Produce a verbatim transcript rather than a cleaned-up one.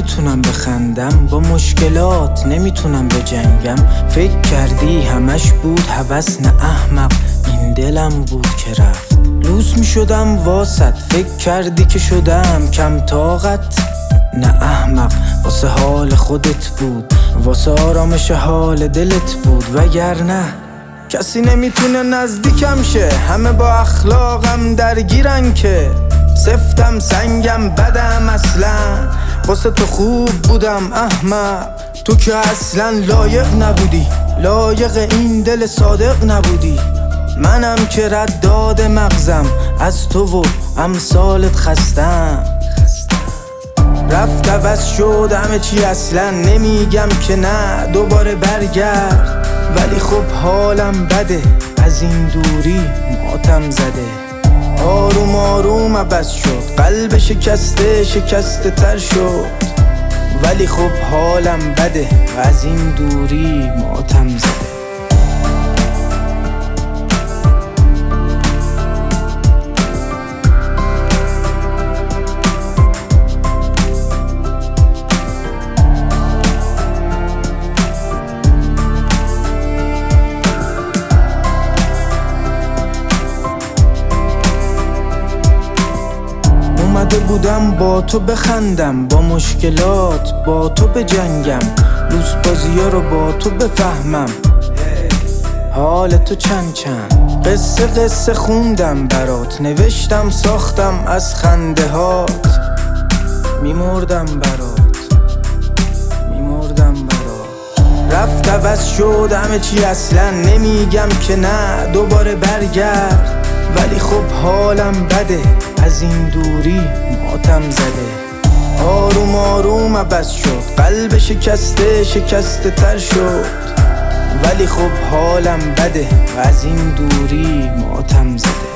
نمیتونم بخندم، با مشکلات نمیتونم بجنگم. فکر کردی همش بود هوس؟ نه احمق، این دلم بود که رفت. لوس میشدم واسط، فکر کردی که شدم کم طاقت؟ نه احمق، واسه حال خودت بود، واسه آرامش حال دلت بود. وگرنه کسی نمیتونه نزدیکم شه، همه با اخلاقم درگیرن که سفتم سنگم بدم اصلا. واسه تو خوب بودم احمق، تو که اصلا لایق نبودی، لایق این دل صادق نبودی. منم که رد داده مغزم از تو و امثالت خستم. رفت عوض شد همه چی، اصلا نمیگم که نه دوباره برگرد، ولی خب حالم بده از این دوری ماتم زده. آروم آروم عوض شد، قلب شکسته شکسته تر شد، ولی خب حالم بده از این دوری ماتم زده. اومده بودم با تو بخندم، با مشکلات با تو بجنگم، لوس بازی ها رو با تو بفهمم. حال تو چند چند قصه قصه خوندم برات، نوشتم ساختم از خنده هات. میمردم برات میمردم برات. رفت عوض شد همه چی، اصلا نمیگم که نه دوباره برگرد، ولی خب حالم بده از این دوری ماتم زده. آروم آروم عوض شد، قلب شکسته شکسته تر شد، ولی خب حالم بده از این دوری ماتم زده.